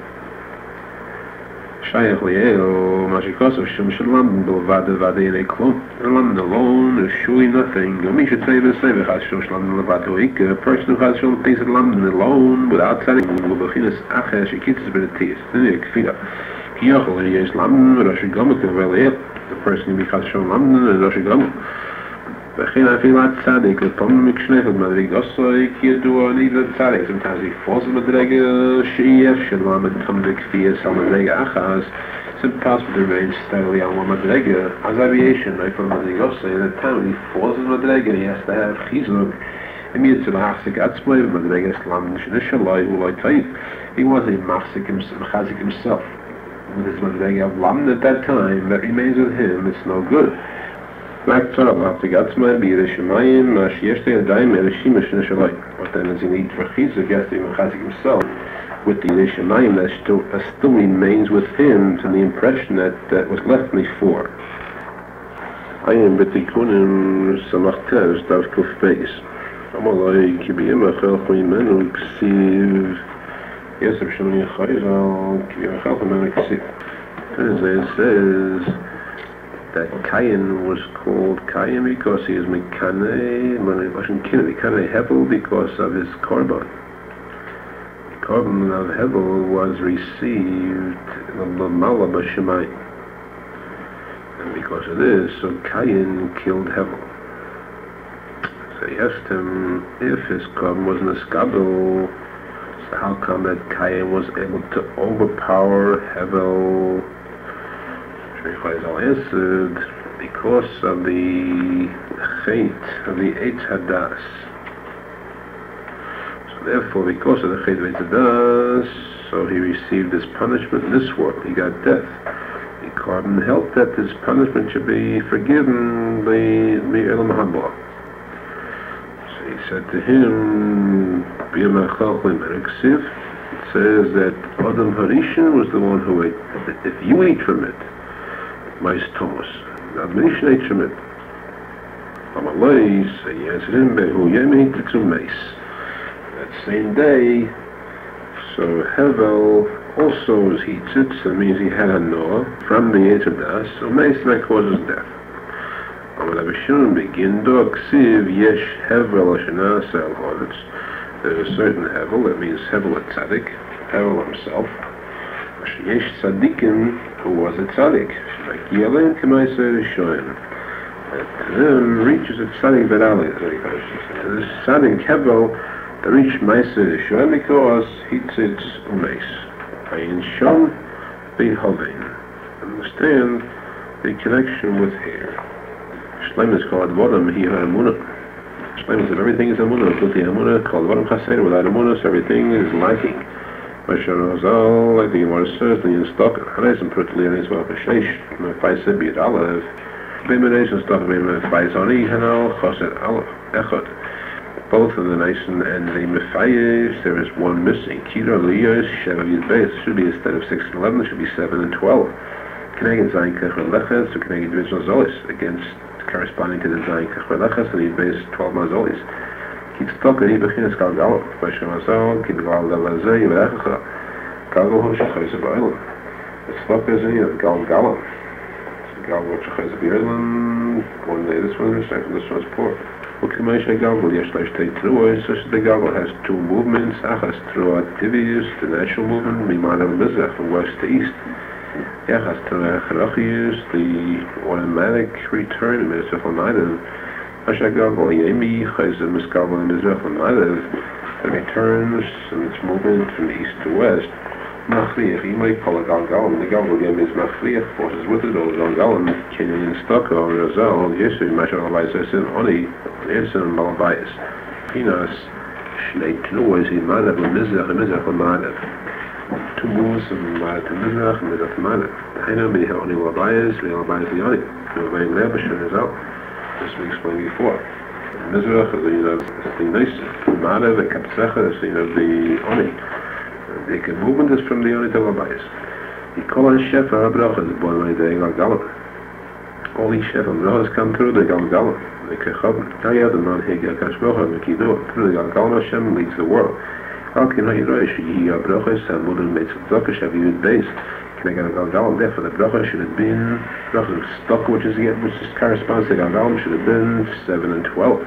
Shayach Liel, Mashikosov, Shum Shalam, Bilvada Vadei Klum, Lam alone is surely nothing. We should say the same, Shum Shalam Lavadoik, a person who has shown things at Lam alone without telling Lubachinas Acha, Shikitas Benetis, then Kfida. Kiyachol is Lam, Rosh Gomek, the person who becomes shown Lam and Rosh Gomek. Begin I feel like Tzadik, the Pom Mikshnev, Madrig Osoi, Kiyadu, and even Tzadik. Sometimes he falls in Madrega, Shiyef, Shalom, and Tomdik, Fias, Almadrega Achaz. It's impossible to remain steadily on one Madrega. As aviation, right from Madrig Osoi, and at the time when he falls in Madrega, he has to have Chizuk. Immediately to the Hasik Atzmai, Madrega Islam, Shalai, Ulai Taif. He was a Machzik himself. With his Madrega of Lam at that time, that remains with him, it's no good. What then does he need for Chizuk? He has to be Mechazik himself with the Yeshamayim that still remains with him to the impression that was left before. I am Betikunim Samachtev Stav Kuf Beis. Amalai Kibiyim Achel Choyimenu Ksiv Yesef Shemani Chayral Kibiyim Achel Choyimenu Ksiv. It says that Kayin was called Kayin because he is Mekaneh, Mekaneh Hevel because of his Korban. The Korban of Hevel was received in the Mala B'Shemayim. And because of this, so Kayin killed Hevel. So he asked him if his Korban was Neskabel, so how come that Kayin was able to overpower Hevel? Chayzal answered, because of the Chait of the Eitz Hadas. So therefore, because of the Chait of Eitz Hadas, so he received his punishment in this world. He got death. The Korban helped that his punishment should be forgiven by Elam Haba. So he said to him, it says that Adam Harishan was the one who ate. If you eat from it, Mais Thomas. Admonition ate from it. Amalai, so he answered him, Behu Yemi Tiksu Mais. That same day, so Hevel also eats it, so it means he had a Noah from the Eitz Hadas, so Mais that causes death. Amalabishun begin do Ksiv Yesh Hevel Ashana Sel Hoditz. There's a certain Hevel, that means Hevel at Tzadik, Hevel himself. Yesh Tzadikim, who was a Tzadik. Like Yelin Kamaisa Rishoyim. That reaches a Tzadik Vedali, that's what he calls it. This Tzadik Hevel, that reached Maisa Rishoyim because he tzitz umeis. Ayin Shom Behovein. Understand the connection with hair. Shlem is called Vodam, he had Amunah. Shlem is that everything is Amunah. With the Amunah, called Vodam Chaser, without Amunah, so everything is lacking. Mashar Rozal, like the Gemara says, the Yinstock, Hanes and Prutli, and Isma Peshesh, Mefaisa Bid Aleph, Bimenesh and Stock, Mefaisani, Hanal, Choset Aleph, Echot. Both of the Nation and the Mephayesh, there is one missing. Kira Liyos, Sheva Yid Beis, should be instead of 6 and 11, it should be 7 and 12. Kenegin Zayin Kechor Leches, so Kenegin Division Zolis, against corresponding to the Zayin Kechor Leches, and Yid Beis 12 Mazolis. Kitstoka he bechinas galgalam. V'shem azal ki galgalam zeh yivarechacha. Galgalam shechayz ba'olam. The stoka is in galgalam. Galgalam shechayz ba'olam. One day this one is second, this one's poor. Ukimesha galgal yeshlesh tei truos. Such the galgal has two movements. Achas trua tivius, the natural movement, mimanav mizrach, from west to east. Yachas trua charachius, the automatic return, mizrach l'maydav. Asha galgal yemi chayz misgalgal mizrach l'maydav. It returns in its movement from east to west. Machliach, you might call it galgalam. The galgal game is machliach, forces with it, or galgalam, kinyan stoka, or razal, yesu, mashal abayzesin, oni, yesin, malabayis. Pinas, shnei tnuas, imanav, mizrach, manav. Two moves of manav to mizrach, mizrach to manav. Haina, miha, oni, labayis, lioni. Very lavish and razal. This we explained before. Mizrach is the nice, manav, the kapsecha, is the oni. The movement is from the Oni to Labayis. He called Shefa Brachas born by the Galgalam. All these Shefa Brachas come through the Galgalam. The Kechavim. Kaya the man Hegel Kashbocha Mekido. Through the Galgalam Hashem leads the world. How can I know Shi Brachas and Mudun Meitzadaka Shaviyud base? Can I get a Galgalam there for the Brachas should have been Brachas stock which corresponds to Galgalam should have been 7 and 12.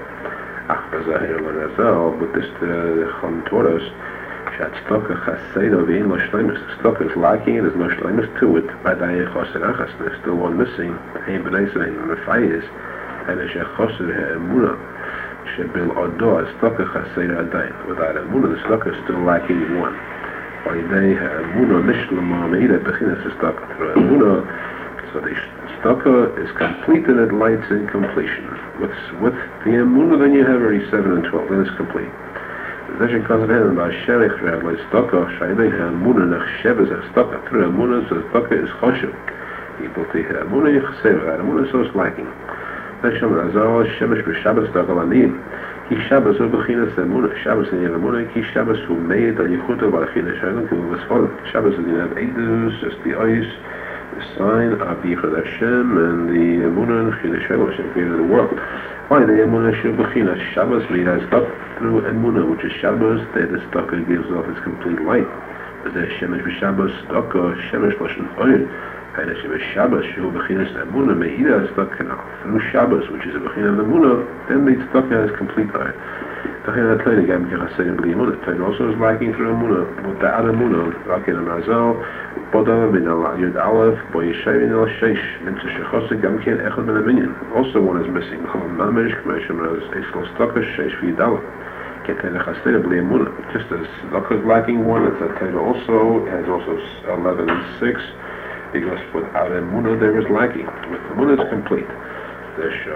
But this Chum taught us. Stoka chaseda ve'in lo shleimus. Stoka is lacking and there's no shleimus to it. Badai choser achas. There's still one missing. Hein b'neisa hein mefayis. And it's a choser ha'emuna. Shebil odo. Stoka chaseda adain. Without emuna, the stoka is still lacking one. Badai ha'emuna nishlama me'ida bechinas stoka. Through emuna, so the stoka is complete and it lights in completion. With the emuna, then you have already 7 and 12. Then it's complete. This is because of him by Sherich Rabbi Stoka, Shaydei Hamuna Nechshev is a Stoka. Through Hamuna, so Stoka is Choshev. People to Hamuna Yechsev, Hamuna so it's lacking. Hashem Razal, Shemesh B'Shabbos Stoka Lanim. Ki Shabbos Hu B'chinas Hamuna, Shabbos in Hamuna, Ki Shabbos Hu Meid Al Yechuta B'Chinas Shaydei Ki Hu V'Sfol. Shabbos is in Av Eidus, just the ice, the sign of Yichud Hashem, and the Hamuna and Chinas Shaydei Hashem created the world. Why the Emunah Shel B'chinas Shabbos Midas up through Emunah, which is Shabbos, that the Stoka gives off its complete light. But the Shemesh B'Shabbos Stoka Shemesh Lashon Oil, and the Shemesh Shabbos Shel B'chinas Emunah Meida Stoka through Shabbos, which is a B'chinas Emunah, then the Stoka has complete light. Tachin HaTayne Gam Kechasedim B'li Emunah. Tayne also is lacking through Emunah, but the Ad Emunah, Rakin Amazal, Boda Bin Al Yud Aleph, Bo Yeshayim Al Sheish, Mitzvah Shechosek Gam Ken Echad Ben Aminyan. Also one is missing. Chol Mamish K'meshim Raz Eisel Stoka Sheish V'Yid Ketayne Chasedim B'li Emunah. Just as Stoka is lacking one, it's that Tayne also has also 11 and 6, because without Emunah there is lacking. With Emunah it's complete. With this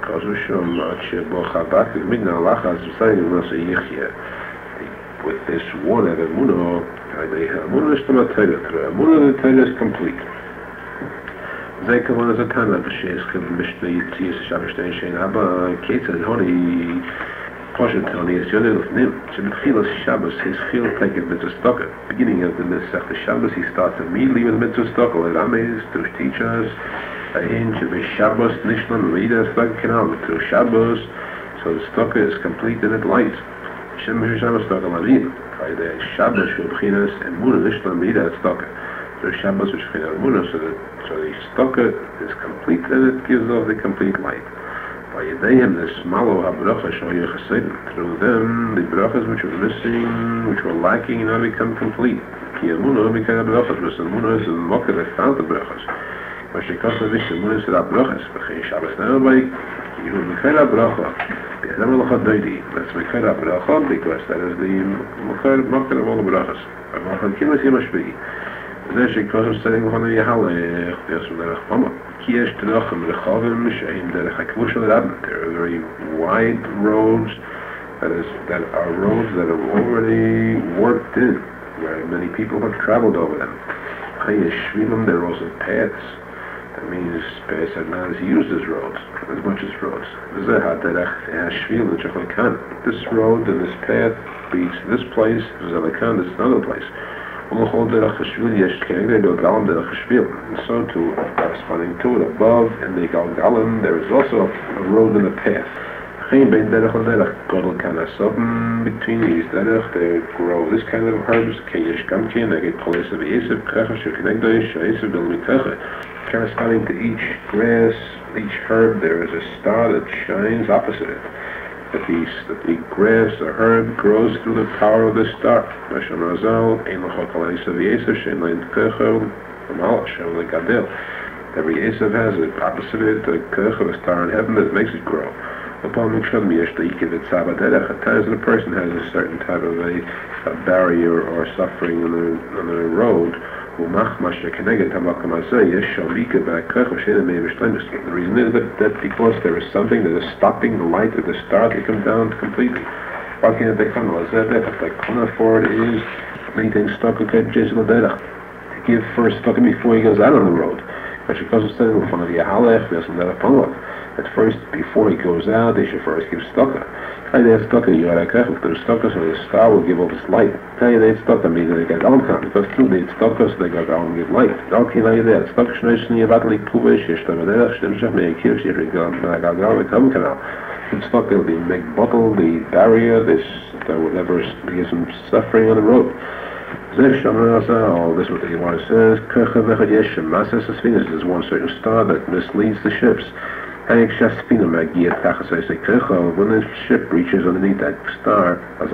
one at Emunah, Emunah is the Torah is complete. Zaykavan is a Tana, B'Sheis Kib Mishnah Yitzis Shabashtain Shein Abba Ketzad Honi Poshet Honi is Yonel Nim. Shebetchilas Shabbos his chil take it Mitzvah Stoka. Beginning of the Mitzvah Shabbos he starts immediately with Mitzvah Stoka. Let Ames through teachers. Should Shabbos Nishlam Rida Stoka Canal through Shabbos, so the Stoka is complete and it lights. Shemesh Shabbos Stoka Lavin. By the Shabbos Shubchinas and Muna Nishlam Rida Stoka through Shabbos Shubchinas Muna, so the Stoka is complete and it gives off the complete light. By Yedayim the Smalo HaBracha Shoyer Chasedim. Through them the brachas which were missing, which were lacking, now become complete. Ki Muna became brachas, but Muna is the Mokker that found the brachas. But she comes to this Emunah is that brachas. B'chei Shabbos now by Yehu Mekayla Bracha. B'yadam L'chad Doidi. That's Mekayla Bracha because that is the Mokker of all the brachas. But Mokker Kimas Yemashvi. Then she comes to saying L'chad Yehalech. There's from Derech Mama. Ki yesh Terachim Rechavim Shein Derech HaKvush L'Rabban. There are very wide roads that are roads that are already worked in, where many people have traveled over them. There are also paths. That means paths are not as used as roads, as much as roads. This road and this path leads to this place, this is another place. And so too, corresponding to it above, in the Galgalim, there is also a road and a path. Geen ben derech and derech. Godel can have something between these derech. They grow this kind of herbs. Keyesh gamkin. They get police of Yisif. Krecha shirkinegdoish. Yisif bilmitecha. Corresponding to each grass, each herb, there is a star that shines opposite it. That the grass or herb grows through the power of the star. Hashem Razal, Ein L'chot Al Yisif Yisif, Shein Lein Kecha, Amal Hashem L'gadil. Every Yisif has it opposite it, the Kecha, the star in heaven that makes it grow. Upon Mikshadam Yesh L'Ikiv Et Sabaderech, at times when a person has a certain type of a barrier or suffering on the road, the reason is that because there is something that is stopping the light of the star to come down completely. What can they come? If they can't afford is maintain stock to give first stock before he goes out on the road. At first, before he goes out, they should first give stock. If there's stock, so the star will give off its light. Tell you they stock, means they get on come. Because through they stock, so they go down and give light. Okay, now you're there. Stock schnöschen, you battle, puvish, you stem there, stem shaf, me, kirch, you go, we come canal. The stock will be make bottle, the barrier, this, whatever, give some suffering on the road. This is what the Gemara says. There's one certain star that misleads the ships. When the ship reaches underneath that star,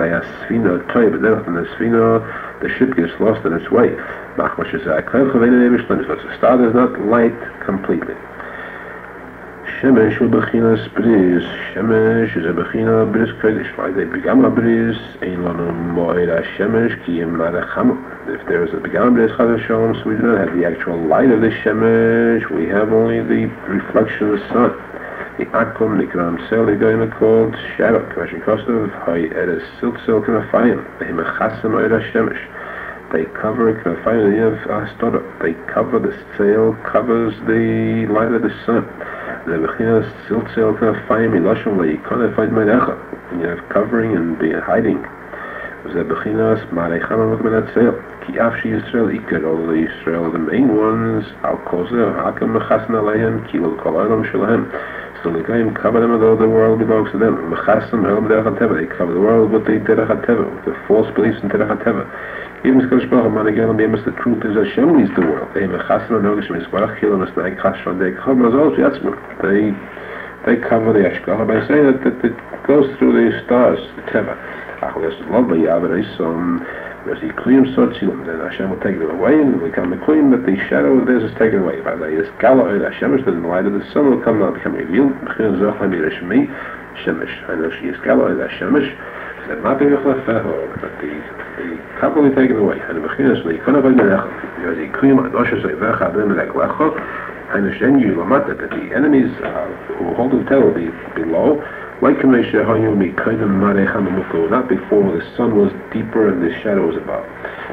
the ship gets lost in its way. But the star does not light completely. Shemesh u'bechinas bris. Shemesh is a bechina bris kodesh. Why they begam bris? Ein lanu moed shemesh ki yem naracham. If there is a begam bris chadashom, so we do not have the actual light of the shemesh. We have only the reflection of the sun. The akum nikram sel they go in called shadow. Kvash kostov hay eres silk knafayim. They mechasem oed shemesh. They cover knafayim. They cover the sail covers the light of the sun. The bechinas silk sail knafayim ilashon where you can't find menecha. And you have covering and be hiding. The bechinas marecham with that sail. Ki afshi Yisrael ikar, all the Yisrael, the main ones. Al kozer hakam mechasen aleihem kilo kol olam shalahem. So the Goyim cover them with all the world belongs to them. Mechasen helam derech hateva. They cover the world with the derech hateva, with the false beliefs in derech hateva. Even Kodesh Baruch Hu, man again, the truth is Hashem leads the world. They mechasen and nogish misbarach kilo nesnei chashon. They cover all yatzman. They cover the Ashkala by saying that it goes through the stars, the teva. Then Hashem will take them away and will become the queen, but the shadow of this is taken away. By the Gala Hashem, then the light of the sun will come now become revealed. Shemesh, I know she is Gala Shemesh. That not the but the cup will be taken away. And the Bechinas will come about the Queen, and Osha say Vecha, then like Lecho, and the Shenyu Lamata, that the enemies who hold the tail will be below. Not before the sun was deeper and the shadow was above.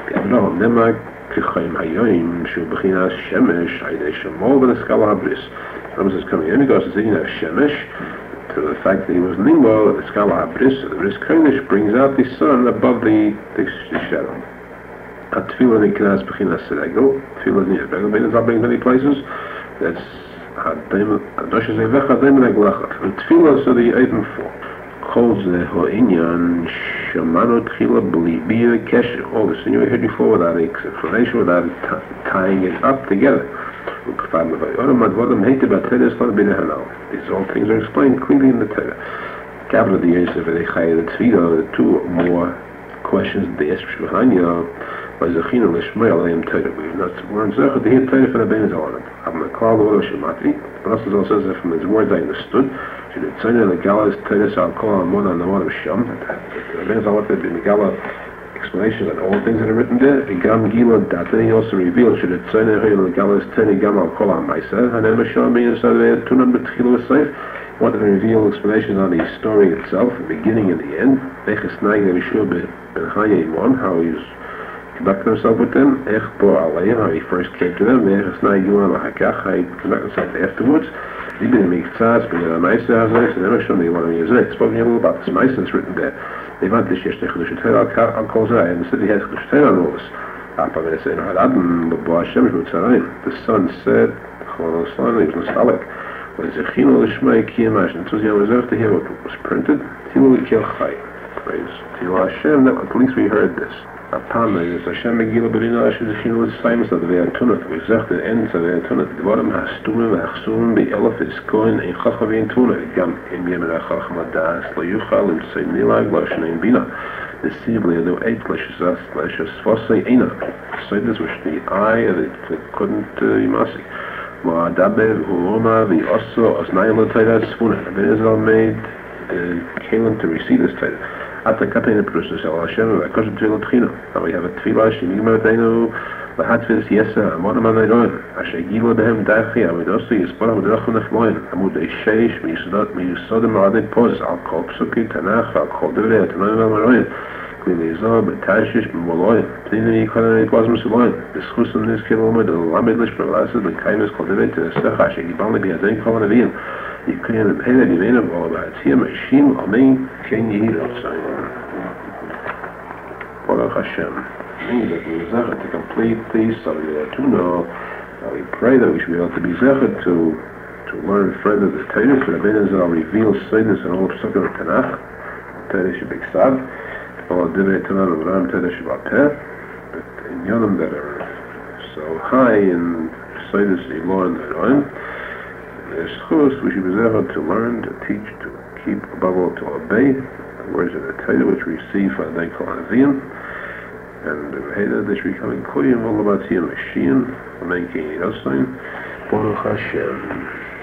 Is coming in because it's in Shemesh to the fact that he was Ningbo, the Skala Habris, the Bris Kodesh brings out the sun above the shadow. Tefillah Nikinas Bechinas Serego, Tefillah Nikinas Bechinas not being many places. That's Tefillah, so the item 4. Calls the Ho'inyan Shamano Tchila B'Libiyah Kesher. All this thing you heard before without explanation, without tying it up together. These all things are explained clearly in the Torah. Capital of the Yosef and the Tefillah, the two more questions that they asked Shulchan was a chino l'shmei aleim Torah. We're in Zechut to hear Torah from the Ben Zolim. Abna Kal Lo Shemati. But also says that from his words I understood. She did say that the Gala is Torah Sal Kol Amon and the one of Shem. The Ben Zolim had been the Gala explanations and all things that are written there. The Gam Gila Data he also revealed. She did say that the Gala is Torah Gam Al Kol Amaisa. And then Mashal being so they had 200 Tchilo Safe. Wanted to reveal explanations on the story itself, the beginning and the end. Bechesnai Yeshua Ben Chaya Imon, how he's conducted himself with them, how he first came to them, how he conducted himself afterwards. And then spoken a little about this mice that's written there. They want this yesterday, and the city has Chushtera on all this. The sun said, he was nostalgic. Zechino Lishmai Kiyamash, and Tuzi Amazach to hear what was printed. Timu Kil Chai. Praise to Hashem, that at least we heard this. Upon this, Hashem Megillah Berina Hashem Zechino L'Saimus of the Ve'atunat, we zech the ends of the Ve'atunat, the bottom Hastumim Achsum Be'elef is going in Chachav in Tuna, Gam in Yemen Achacham Adas, La Yuchal, and Say Nilag, Lashna in Bina. The Sibli, the eight Lashas, Lashas Fosse Ena. So this was the eye of it couldn't Yimasi. Ma'adaber Uroma the Osso Osnaila Taida Sfuna. Ben Israel made Kalim to receive this title. At the Katana Producer Sal Hashem, I couldn't tell Trina. And we have a Tfilah, Shinima Dino, the Hatfis Yesa, and Monaman Iron. Ashagilo Behem Dachi, I would also use Param Drachon of Loin. Amud Sheish, Misodam Radik Pos, I'll call Psuki, Tanach, I'll call Devre, Tanam Maroin. Klinizo, Betashish, Moloy, Pliny, Economy, Plasma Saloy, the Schusum, this kilometer, the Lamidlish, Perlasses, the kindness cultivated to the Sechash, and Ibali, the Aden Colonavin. You couldn't pay that you made of all about here, Machine, Amen, can you hear outside? Baruch Hashem. Means that we are to complete these, so we are to know. We pray that we should be able to be zecher to learn further the Torah, so the Ben Israel reveals Sidness and all of Sukkah and Tanakh. Torah should be Ksav. All of Divrei Torah and Ram Torah should be Peh. But in Yonam that are so high in Sidness, Elor, and Eroim, there's chus, we should be zecher to learn, to teach, to keep, above all, to obey the words of the Torah which we receive from the Kol Anavim. And the Veda that should be coming Koyim, all about Mashiach, Amen, Baruch Hashem.